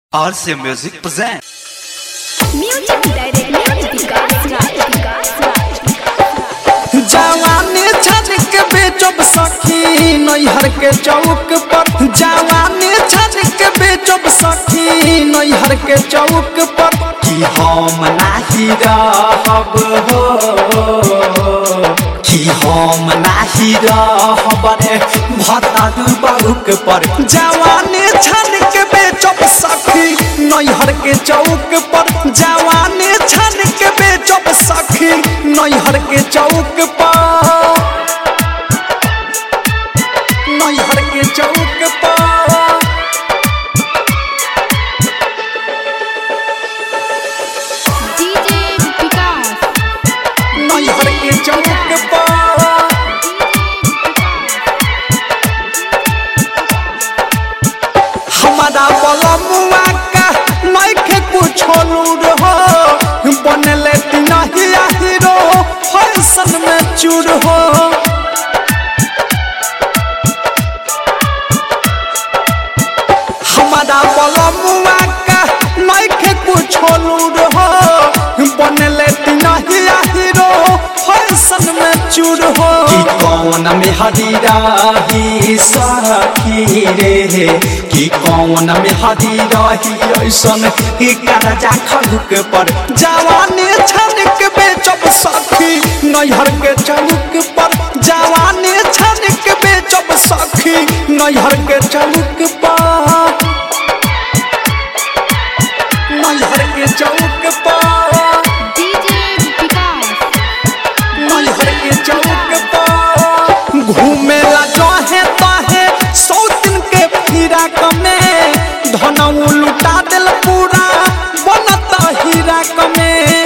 RC Music present. Music director जवानी छनक बेचब सखी नैहर के चौक पर जवानी छनक बेचब सखी नैहर के चौक पर कि हम नाही रहब हो कि हम नाही रहब रे भतार बाहुक पर जवानी छनक बेचब सखी नैहर के चौक पर जवानी छनक बेचब सखी नैहर के चौक पर नैहर के चौक पर DJ विकास नैहर के चौक पर हमारा बलमुआ का नइखे कुछो लूर हो बनले तिनहिया हीरो फैशन में चूर हो हमारा बलमुआ का नइखे कुछो लूर हो बनले तिनहिया हीरो फैशन में चूर हो कि कौन में हदीराही सखी रे कि कौन में हदीराही ऐसन कि करजा खलुक पर जवानी छनक बेचब सखी नैहर के चौक पर जवानी छनक बेचब सखी नैहर के चौक पर नैहर के चौक पर DJ विकास नैहर के चौक पर घूमेला जहे तहे सौतिन के फिरा कमे धनऊ लुटा दिल पूरा बनता हीरा कमे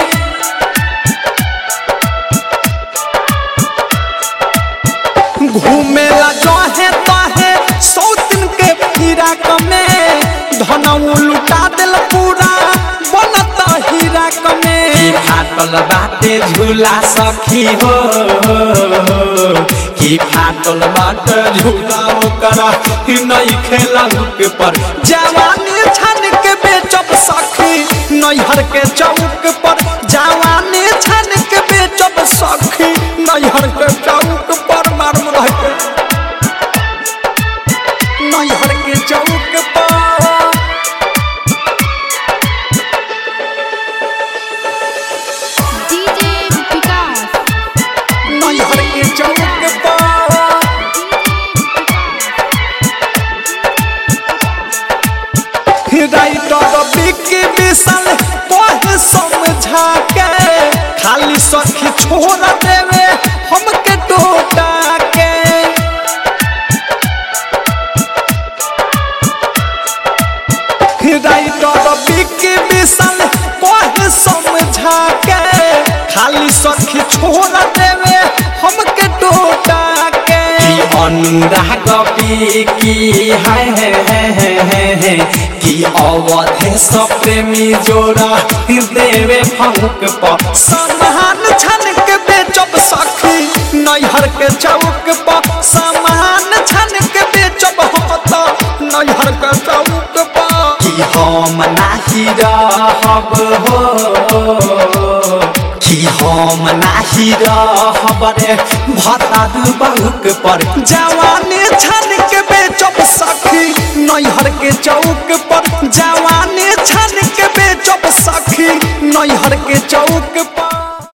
घूमेला जहे तहे सौतिन के फिरा कमे धनऊ लुटा दिल पूरा बनता हीरा कमे फाटल बाटे झूला सखी हो कि फाटल बाटे झूला ओकर नहीं खेला हुक पर जवानी छनक बेचब सखी नैहर के चौक पर जवानी छनक बेचब सखी नैहर के चौक पर मालूम रहते नैहर के चौक पर DJ विकास नैहर के चौक पर राइटर बिक्की विशाल कहे समझा के खाली सखी छोड़ देवे हमके टोटा के राइटर बिक्की विशाल कहे समझा के खाली सखी छोड़ देवे हमके टोटा के अनुराग बिक्की है कि अवधेश प्रेमी जोड़ा देवे फंक पर सामान छनक बेचब सखी नैहर के चौक पर सामान छनक बेचब होता नैहर के चौक पर कि हम नाही रहब हो कि हम नाही रहब रे भतार बाहुक पर जवानी छनक बेचब सखी नैहर के चौक पर जवानी छनक बेचब सखी नैहर के चौक पर।